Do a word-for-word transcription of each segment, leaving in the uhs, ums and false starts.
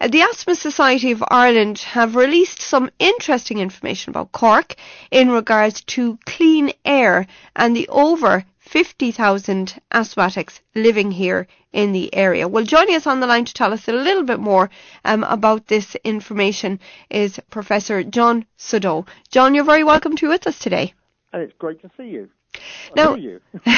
Uh, the Asthma Society of Ireland have released some interesting information about Cork in regards to clean air and the over fifty thousand asthmatics living here in the area. Well, joining us on the line to tell us a little bit more um, about this information is Professor John Sodot. John, you're very welcome to be with us today. And it's great to see you. Now, you.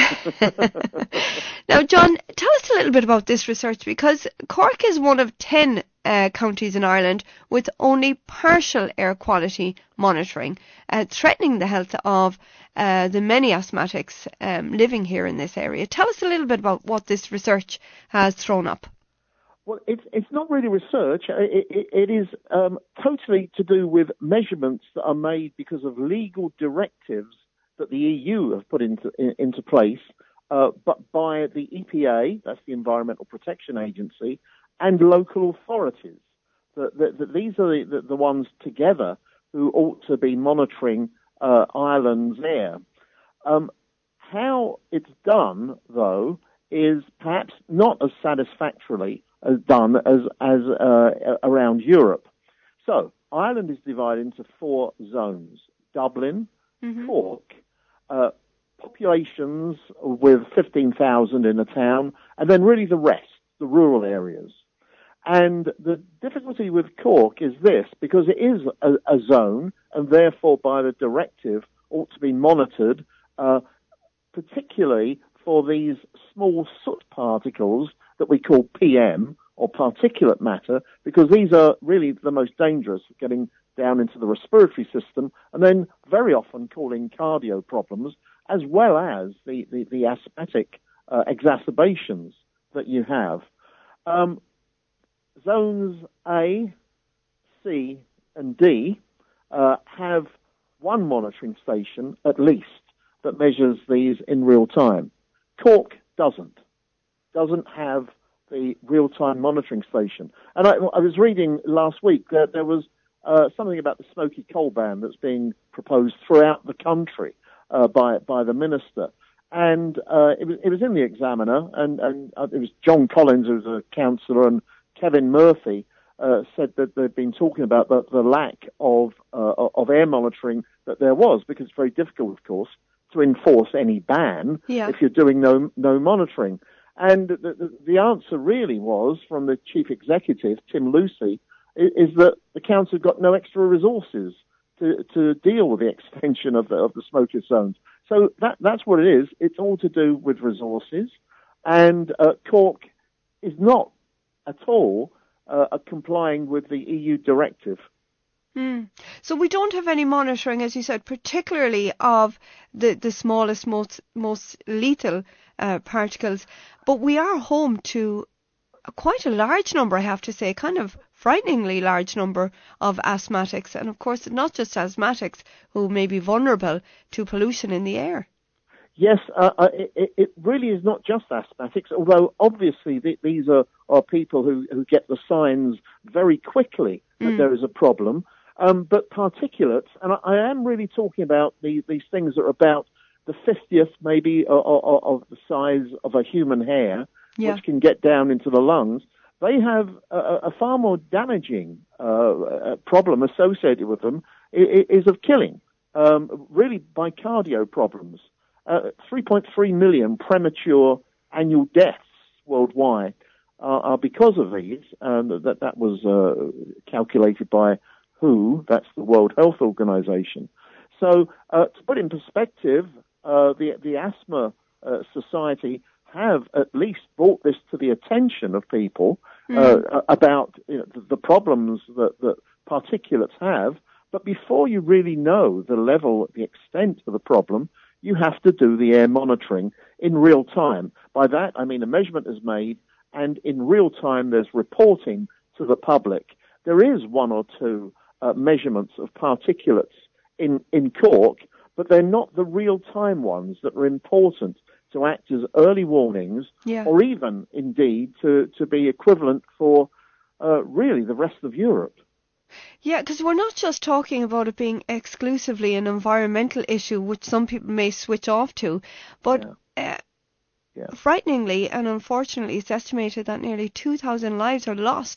now, John, tell us a little bit about this research, because Cork is one of ten uh, counties in Ireland with only partial air quality monitoring, uh, threatening the health of uh, the many asthmatics um, living here in this area. Tell us a little bit about what this research has thrown up. Well, it's it's not really research. It, it, it is um, totally to do with measurements that are made because of legal directives that the E U have put into in, into place, uh, but by the E P A, that's the Environmental Protection Agency, and local authorities. That, that, that these are the, the, the ones together who ought to be monitoring uh, Ireland's air. Um, how it's done, though, is perhaps not as satisfactorily as done as as uh, around Europe. So Ireland is divided into four zones: Dublin, mm-hmm. Cork, uh, populations with fifteen thousand in a town, and then really the rest, the rural areas. And the difficulty with Cork is this, because it is a, a zone, and therefore by the directive ought to be monitored, uh, particularly for these small soot particles that we call P M, or particulate matter, because these are really the most dangerous, getting down into the respiratory system, and then very often causing cardio problems, as well as the, the, the asthmatic uh, exacerbations that you have. Um, zones A, C, and D uh, have one monitoring station, at least, that measures these in real time. Cork doesn't, doesn't have the real-time monitoring station. And I, I was reading last week that there was uh, something about the smoky coal ban that's being proposed throughout the country uh, by by the minister. And uh, it was it was in the Examiner, and, and uh, it was John Collins, who was a councillor, and Kevin Murphy uh, said that they'd been talking about the, the lack of uh, of air monitoring that there was, because it's very difficult, of course, to enforce any ban yeah. if you're doing no no monitoring. And the, the, the answer really was, from the chief executive, Tim Lucy, is, is that the council got no extra resources to, to deal with the extension of the, of the smokeless zones. So that, that's what it is. It's all to do with resources. And uh, Cork is not at all uh, complying with the E U directive. Mm. So we don't have any monitoring, as you said, particularly of the, the smallest, most, most lethal uh, particles. But we are home to a, quite a large number, I have to say, kind of frighteningly large number of asthmatics. And of course, not just asthmatics who may be vulnerable to pollution in the air. Yes, uh, it, it really is not just asthmatics, although obviously th- these are, are people who, who get the signs very quickly that mm. there is a problem. Um, but particulates, and I, I am really talking about these, these things that are about the fiftieth maybe of, of, of the size of a human hair, yeah. which can get down into the lungs. They have a, a far more damaging uh, problem associated with them, is, is of killing, um, really by cardio problems. Uh, three point three million premature annual deaths worldwide are, are because of these. Um, that, that was uh, calculated by W H O, that's the World Health Organization. So uh, to put in perspective, uh, the, the Asthma uh, Society have at least brought this to the attention of people mm. uh, about you know, the, the problems that, that particulates have. But before you really know the level, the extent of the problem, you have to do the air monitoring in real time. By that, I mean a measurement is made, and in real time there's reporting to the public. There is one or two uh, measurements of particulates in, in Cork, but they're not the real-time ones that are important to act as early warnings, yeah. or even, indeed, to, to be equivalent for uh, really the rest of Europe. Yeah, because we're not just talking about it being exclusively an environmental issue, which some people may switch off to, but yeah. Uh, yeah. frighteningly and unfortunately, it's estimated that nearly two thousand lives are lost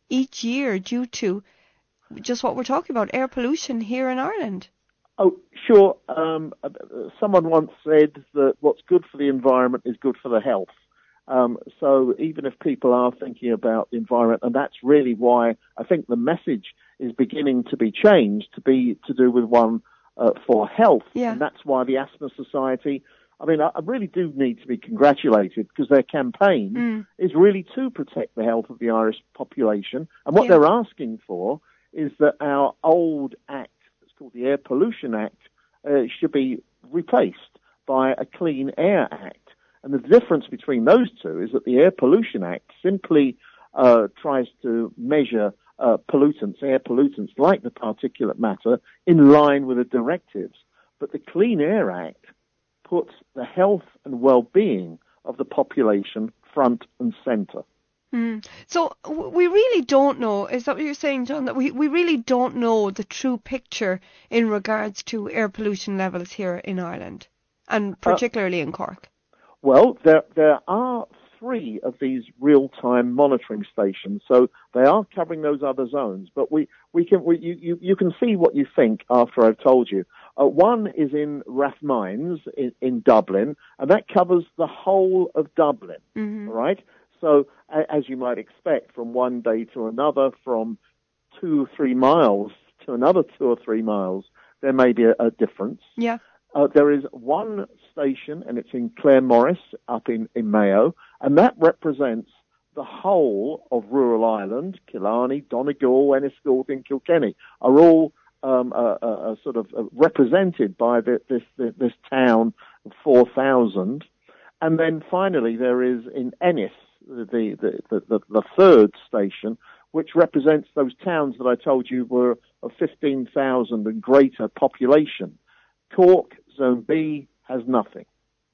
each year due to just what we're talking about, air pollution here in Ireland. Oh, sure. Um, someone once said that what's good for the environment is good for the health. Um, so even if people are thinking about the environment, and that's really why I think the message is beginning to be changed to be to do with one uh, for health. Yeah. And that's why the Asthma Society, I mean, I, I really do need to be congratulated because their campaign mm. is really to protect the health of the Irish population. And what yeah. they're asking for is that our old act, it's called the Air Pollution Act, uh, should be replaced by a Clean Air Act. And the difference between those two is that the Air Pollution Act simply uh, tries to measure uh, pollutants, air pollutants like the particulate matter, in line with the directives. But the Clean Air Act puts the health and well-being of the population front and centre. Mm. So we really don't know, is that what you're saying, John, that we, we really don't know the true picture in regards to air pollution levels here in Ireland, and particularly uh, in Cork? Well, there there are three of these real-time monitoring stations, so they are covering those other zones. But we, we can we, you, you, you can see what you think after I've told you. Uh, one is in Rathmines in, in Dublin, and that covers the whole of Dublin, mm-hmm. right? So, a, as you might expect, from one day to another, from two or three miles to another two or three miles, there may be a, a difference. Yeah. Uh, there is one station, and it's in Claremorris, up in, in Mayo, and that represents the whole of rural Ireland. Killarney, Donegal, Enniscorthy, and Kilkenny are all um, uh, uh, sort of uh, represented by the, this, this this town of four thousand. And then finally there is in Ennis, the, the, the, the, the third station, which represents those towns that I told you were of fifteen thousand and greater population. Cork, Zone B, has nothing.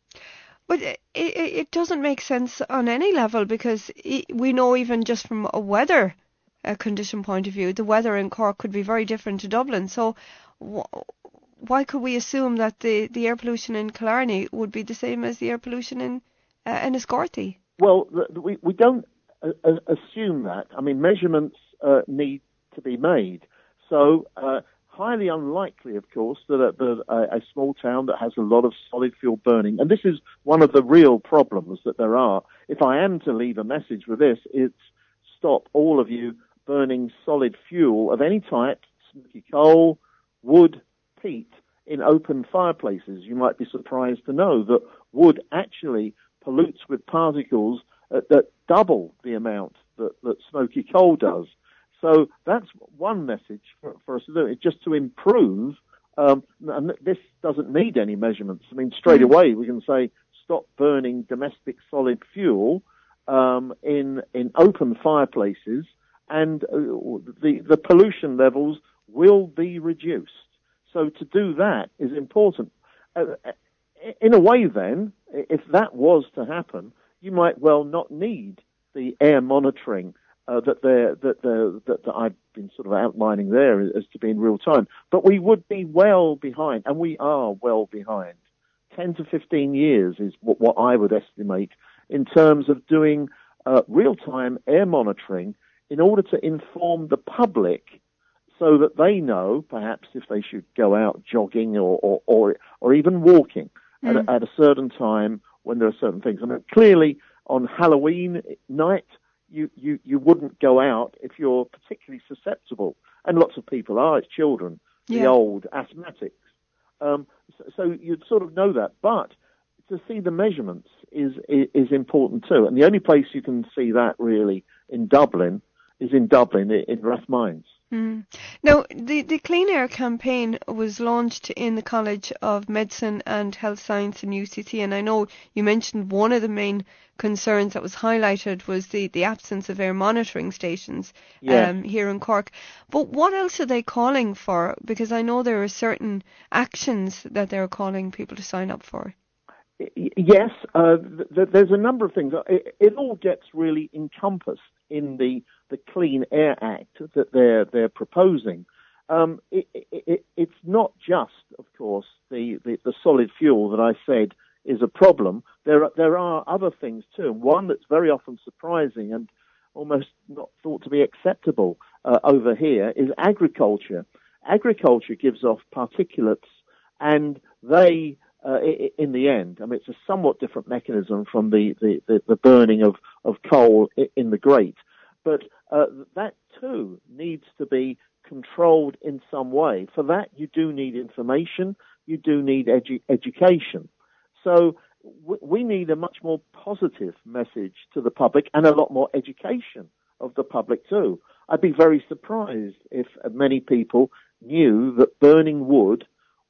But it, it, it doesn't make sense on any level, because it, we know even just from a weather uh, condition point of view, the weather in Cork could be very different to Dublin. So wh- why could we assume that the, the air pollution in Killarney would be the same as the air pollution in uh, Enniscorthy? Well, we, we don't uh, assume that. I mean, measurements uh, need to be made. So uh, highly unlikely, of course, that a, a, a small town that has a lot of solid fuel burning, and this is one of the real problems that there are. If I am to leave a message with this, it's stop all of you burning solid fuel of any type, smoky coal, wood, peat, in open fireplaces. You might be surprised to know that wood actually pollutes with particles uh, that double the amount that, that smoky coal does. So that's one message for, for us to do. It's just to improve, um, and this doesn't need any measurements. I mean, straight away we can say stop burning domestic solid fuel um, in in open fireplaces, and uh, the the pollution levels will be reduced. So to do that is important. Uh, in a way, then, if that was to happen, you might well not need the air monitoring Uh, that they're, that, they're, that that I've been sort of outlining there as to be in real time. But we would be well behind, and we are well behind. ten to fifteen years is what, what I would estimate in terms of doing uh, real-time air monitoring in order to inform the public so that they know, perhaps, if they should go out jogging or, or, or, or even walking mm. at, a, at a certain time when there are certain things. I mean, clearly on Halloween night, You, you, you wouldn't go out if you're particularly susceptible. And lots of people are, it's children, yeah. the old asthmatics. Um, so, so you'd sort of know that. But to see the measurements is, is, is important too. And the only place you can see that really in Dublin is in Dublin, in Rathmines. Mm. Now, the, the Clean Air campaign was launched in the College of Medicine and Health Science in U C C, and I know you mentioned one of the main concerns that was highlighted was the, the absence of air monitoring stations yeah. um, here in Cork. But what else are they calling for? Because I know there are certain actions that they're calling people to sign up for. Yes, uh, th- there's a number of things. It, it all gets really encompassed in the, the Clean Air Act that they're they're proposing. Um, it, it, it's not just, of course, the, the, the solid fuel that I said is a problem. There are, there are other things too. One that's very often surprising, and almost not thought to be acceptable uh, over here is agriculture. Agriculture gives off particulates, and they, uh, in the end, I mean, it's a somewhat different mechanism from the, the, the, the burning of, of coal in the grate, but uh, that too needs to be controlled in some way. For that, you do need information, you do need edu- education. So w- we need a much more positive message to the public and a lot more education of the public too. I'd be very surprised if many people knew that burning wood,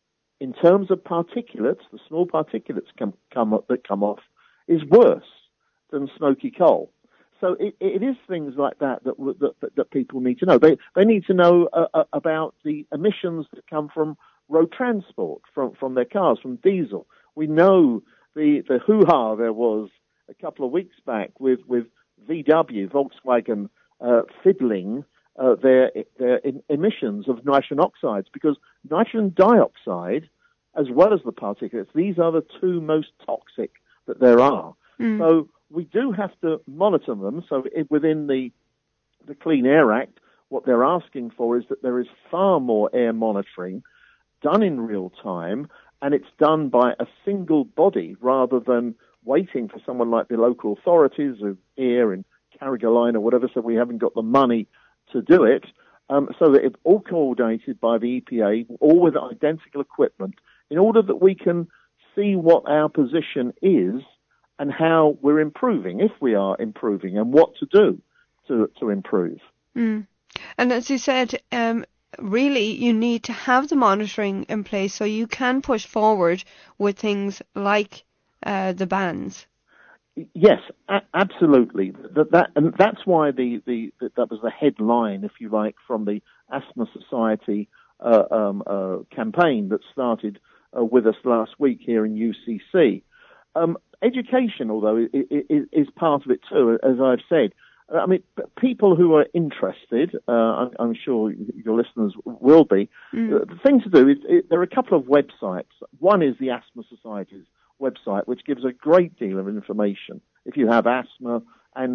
in terms of particulates, the small particulates come, come up, that come off, is worse than smoky coal. So it, it is things like that that, that that people need to know. They they need to know uh, about the emissions that come from road transport, from from their cars, from diesel. We know the the hoo-ha there was a couple of weeks back with with V W, Volkswagen, uh, fiddling uh, their their emissions of nitrogen oxides, because nitrogen dioxide, as well as the particulates, these are the two most toxic that there are. Mm. So we do have to monitor them. So it, within the the Clean Air Act, what they're asking for is that there is far more air monitoring done in real time, and it's done by a single body rather than waiting for someone like the local authorities of here in Carolina or whatever, so we haven't got the money to do it. Um, so that it's all coordinated by the E P A, all with identical equipment, in order that we can see what our position is and how we're improving, if we are improving, and what to do to to improve. Mm. And as you said, um, really you need to have the monitoring in place so you can push forward with things like uh, the bans. Yes, a- absolutely. That, that and that's why the, the, the that was the headline, if you like, from the Asthma Society uh, um, uh, campaign that started uh, with us last week here in U C C. Um, education, although, is, is part of it too, as I've said. I mean, people who are interested, uh, I'm sure your listeners will be. Mm. The thing to do is, it, there are a couple of websites. One is the Asthma Society's website, which gives a great deal of information. If you have asthma and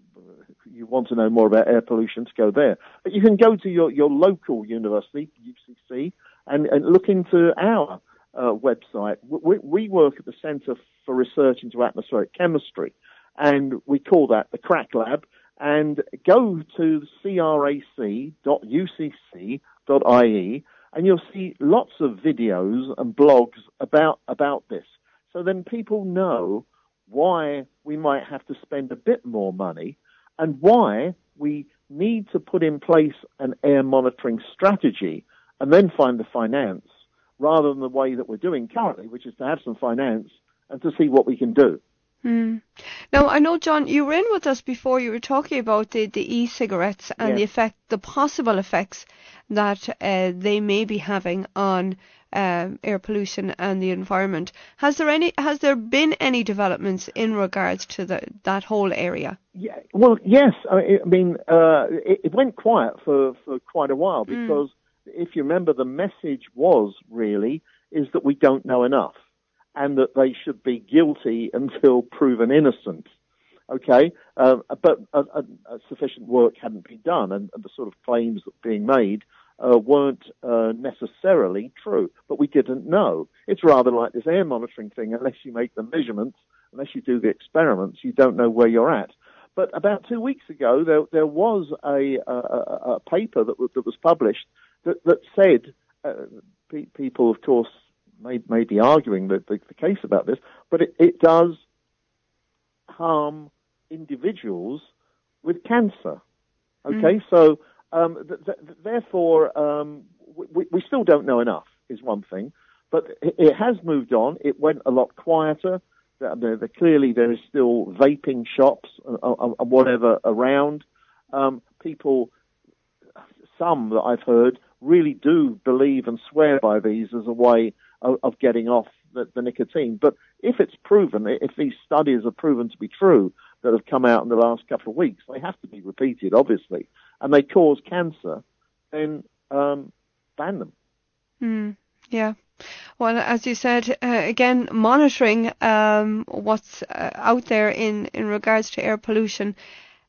you want to know more about air pollution, to go there. But you can go to your, your local university, U C C, and, and look into our uh, website. We, we work at the Centre for Research into Atmospheric Chemistry, and we call that the Crack Lab. And go to c r a c dot u c c dot i e, and you'll see lots of videos and blogs about about this. So then people know why we might have to spend a bit more money and why we need to put in place an air monitoring strategy and then find the finance, rather than the way that we're doing currently, which is to have some finance and to see what we can do. Hmm. Now, I know, John, you were in with us before. You were talking about the, the e-cigarettes and yes. the effect, the possible effects that uh, they may be having on uh, air pollution and the environment. Has there any? Has there been any developments in regards to the, that whole area? Yeah. Well, yes. I mean, uh, it, it went quiet for, for quite a while because, mm. if you remember, the message was really is that we don't know enough, and that they should be guilty until proven innocent. Okay, uh, but uh, uh, sufficient work hadn't been done, and, and the sort of claims that were being made uh, weren't uh, necessarily true. But we didn't know. It's rather like this air monitoring thing. Unless you make the measurements, unless you do the experiments, you don't know where you're at. But about two weeks ago, there, there was a, a, a paper that, w- that was published that, that said, uh, pe- people, of course, May, may be arguing the, the, the case about this, but it, it does harm individuals with cancer. Okay, mm. so um, th- th- therefore, um, we, we still don't know enough, is one thing, but it, it has moved on. It went a lot quieter. The, the, the, clearly, there is still vaping shops and, and whatever around. Um, people, some that I've heard, really do believe and swear by these as a way of, of getting off the, the nicotine. But if it's proven, if these studies are proven to be true that have come out in the last couple of weeks, they have to be repeated, obviously, and they cause cancer, then um, ban them. Mm, yeah. Well, as you said, uh, again, monitoring um, what's uh, out there in, in regards to air pollution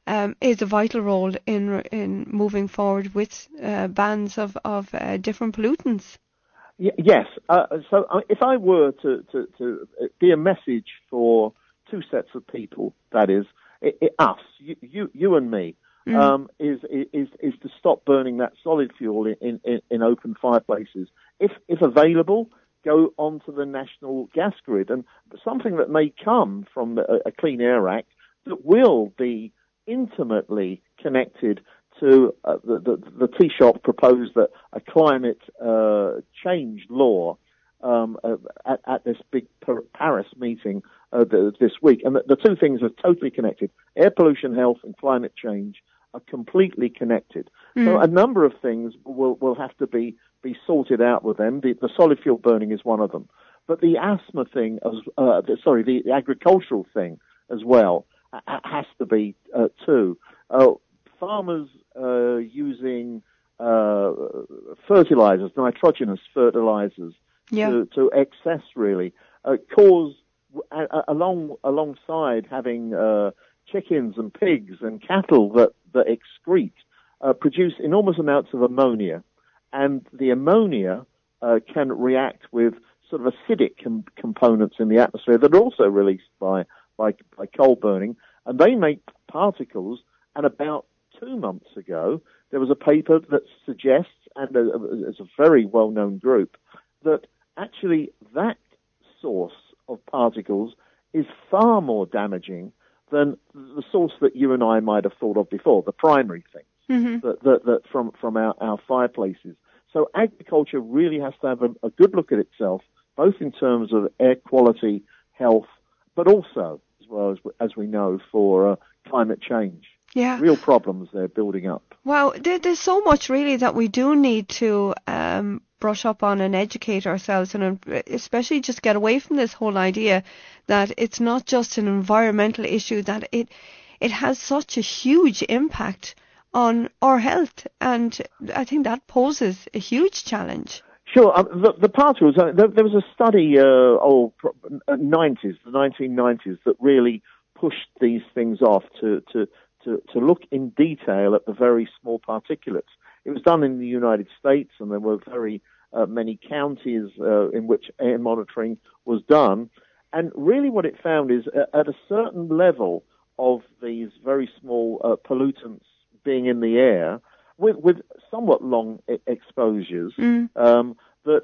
um, is a vital role in in moving forward with uh, bans of of uh, different pollutants. Y- yes. Uh, so uh, if I were to, to, to be a message for two sets of people, that is, it, it, us, you, you, you and me, mm. um, is, is is to stop burning that solid fuel in, in, in open fireplaces. If if available, go onto the national gas grid, and something that may come from the, a Clean Air Act that will be intimately connected to uh, the, the, the Taoiseach proposed that a climate uh, change law um, uh, at, at this big Paris meeting uh, the, this week. And the, the two things are totally connected. Air pollution, health, and climate change are completely connected. Mm. So a number of things will, will have to be, be sorted out with them. The, the solid fuel burning is one of them. But the asthma thing, as, uh, the, sorry, the, the agricultural thing as well uh, has to be uh, too. Uh, farmers uh, using uh, fertilizers, nitrogenous fertilizers, yeah. to, to excess really, uh, cause, uh, along alongside having uh, chickens and pigs and cattle that, that excrete, uh, produce enormous amounts of ammonia. And the ammonia uh, can react with sort of acidic com- components in the atmosphere that are also released by, by, by coal burning, and they make particles. And about two months ago, there was a paper that suggests, and it's a very well-known group, that actually that source of particles is far more damaging than the source that you and I might have thought of before, the primary things mm-hmm. that, that, that from, from our, our fireplaces. So agriculture really has to have a, a good look at itself, both in terms of air quality, health, but also, as well as, as we know, for uh, climate change. Yeah. Real problems they're building up. Well, there, there's so much really that we do need to um, brush up on and educate ourselves, and especially just get away from this whole idea that it's not just an environmental issue, that it it has such a huge impact on our health, and I think that poses a huge challenge. Sure. Um, the, the particles, uh, there, there was a study, uh, oh, nineties, the nineteen nineties, that really pushed these things off to, to To, to look in detail at the very small particulates. It was done in the United States, and there were very uh, many counties uh, in which air monitoring was done. And really what it found is uh, at a certain level of these very small uh, pollutants being in the air, with, with somewhat long e- exposures, mm. um, that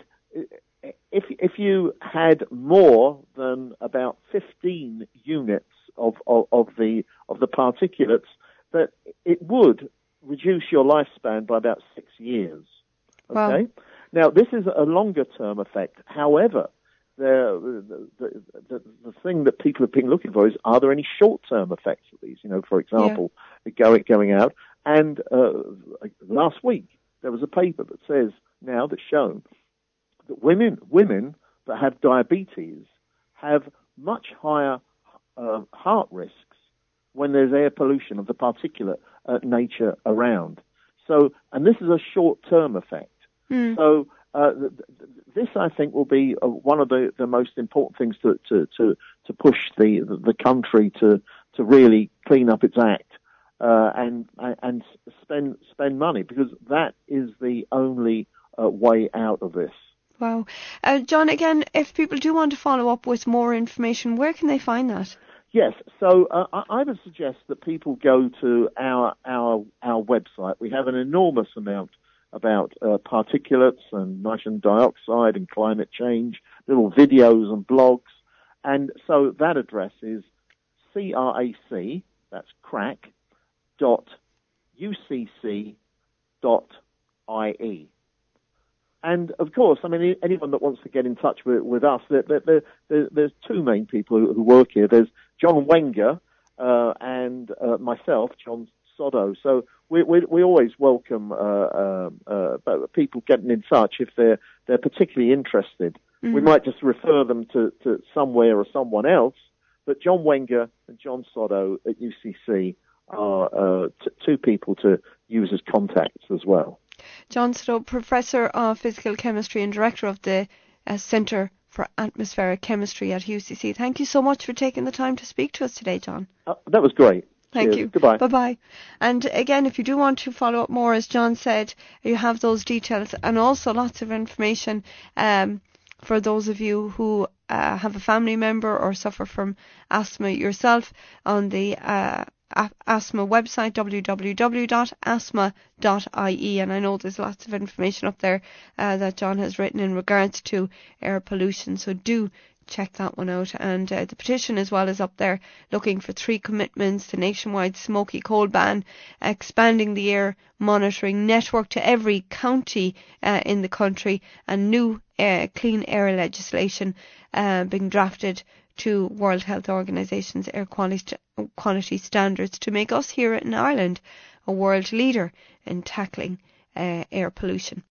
if, if you had more than about fifteen units Of, of, of the of the particulates, that it would reduce your lifespan by about six years. Okay. Wow. Now this is a longer term effect. However, the the, the the the thing that people have been looking for is, are there any short term effects of these? You know, for example, yeah. going going out. And uh, last week there was a paper that says now that's shown that women women that have diabetes have much higher Uh, heart risks when there's air pollution of the particulate uh, nature around. So, and this is a short-term effect. Mm. So, uh, th- th- this I think will be uh, one of the, the most important things to to to, to push the, the the country to to really clean up its act uh, and and spend spend money, because that is the only uh, way out of this. Wow. Uh, John, again, if people do want to follow up with more information, where can they find that? Yes, so uh, I, I would suggest that people go to our our our website. We have an enormous amount about uh, particulates and nitrogen dioxide and climate change, little videos and blogs. And so that address is crac, that's crack, dot ucc dot ie. And of course, I mean, anyone that wants to get in touch with, with us, there, there, there, there's two main people who, who work here. There's John Wenger uh, and uh, myself, John Soddo. So we we, we always welcome uh, uh, uh, people getting in touch if they're they're particularly interested. Mm-hmm. We might just refer them to, to somewhere or someone else. But John Wenger and John Soddo at U C C are uh, t- two people to use as contacts as well. John Soddo, Professor of Physical Chemistry and Director of the uh, Centre for Atmospheric Chemistry at U C C. Thank you so much for taking the time to speak to us today, John. Uh, that was great. Thank Cheers. you. Goodbye. Bye-bye. And again, if you do want to follow up more, as John said, you have those details and also lots of information um, for those of you who uh, have a family member or suffer from asthma yourself on the uh, asthma website, w w w dot asthma dot i e. And I know there's lots of information up there uh, that John has written in regards to air pollution. So do check that one out. And uh, the petition as well is up there, looking for three commitments: the nationwide smoky coal ban, expanding the air monitoring network to every county uh, in the country, and new uh, clean air legislation uh, being drafted to World Health Organization's air quality, quality standards to make us here in Ireland a world leader in tackling uh, air pollution.